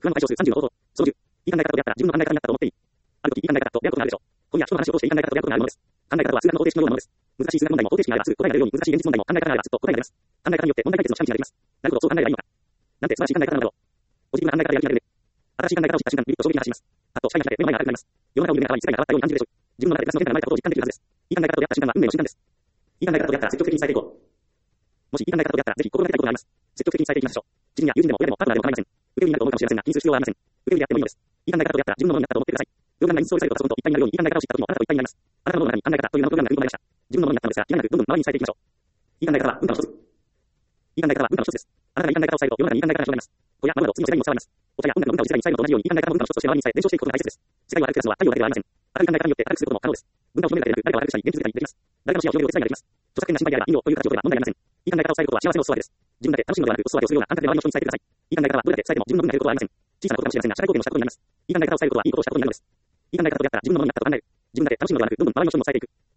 不安を解消する30の方法。その10。いい考え方と出会ったら自分の考え方になったと思っていい。ある時いい考え方と出会うことがあるでしょう。今夜人の話を通していい考え方と出会うことがあるものです。考え方は数学の方程式のようなものです。難しい数学問題も方程式にあればすぐ答えが出るように難しい現実問題も考え方があればすっと答えが出ます。考え方によって問題解決の近道ができます。なるほど、そう考えればいいのか。なんて素晴らしい考え方なんだろう。ポジティブな考え方でやる気が出る。新しい考え方を知った瞬間、ビビッと衝撃が走ります。あと、視界に開けて目の前が明るくなります。世の中を見る目が変わり、世界が変わったように感じるでしょう。自分の中でプラスの変化が生まれたことを実感できるはずです。いい考え方と出会った瞬間は運命の瞬間です。いい考え方と出会ったら積極的に伝えていこう。もしいい考え方と出会ったらぜひ心がけたいことがあります。積極的に伝えていきましょう。知人や友人でも親でもパートナーでも構いません。受け身になると思うかもしれませんが、気にする必要はありません。受け身であってもいいのです。いい考え方と出会ったら自分のものになったと思ってください。プログラムがインストールされるとパソコンと一体になるようにいい考え方を知った時もあなたと一体になります。あなたの脳の中に考え方という名のプログラムが組み込まれました。自分のものになったのですが、気がなくどんどん周りに伝えていきましょう。いい考え方は文化の一つ。いい考え方は文化の一つです。あなたがいい考え方を伝えると世の中にいい考え方が広がります。子や孫など次の世代にも伝わります。お茶や音楽の文化を次世代に伝えるのと同じようにいい考え方も文化の一つとして周りに伝え伝承していくことが大切です。世界を明るく照らすのは太陽だけではありません。明るい考え方によって明るくすることも可能です。文化を広めるだけでなく誰かを明るくしたり現実的にできます。誰かの視野を広げるお手伝いができます。著作権が心配であれば引用という形を取れば問題ありません。いい考え方を伝えることは幸せのお裾分けです。自分だけ楽しむのではなくお裾分けをするような感覚で周りの人に伝えてください。いい考え方はどれだけ伝えても自分の分になることはありません。小さなことかもしれませんが社会貢献のしたことになります。いい考え方を伝えることはいいことをしたことになるのです。いい考え方と出会ったら自分のものになったと考える。自分だけ楽しむのではなくどんどん周りの人にも伝えていく。